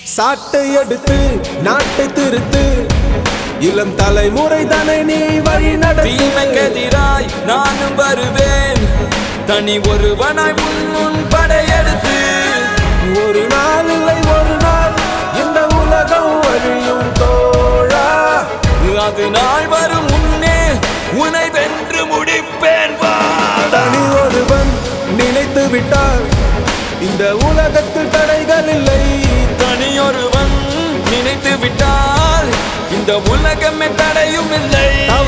சாட்டை எடுத்து நாட்டை திருத்து இளம் தலைமுறை தானே நீ வழி நடத்திமைக்கெதிராய் நானும் வருவேன் தனி ஒருவனாய் முன் படையெடுத்து ஒரு நாள் இல்லை ஒரு நாள் இந்த உலகம் வழியும் தோழா அது நாள் வரும் முன்னே உன்னை வென்று முடிப்பேன் தனி ஒருவன் நினைத்து விட்டால் இந்த உலகத்தில் தடைகள் இல்லை தனியொருவன் நினைத்து விட்டால் இந்த உலகமே தடையும் இல்லை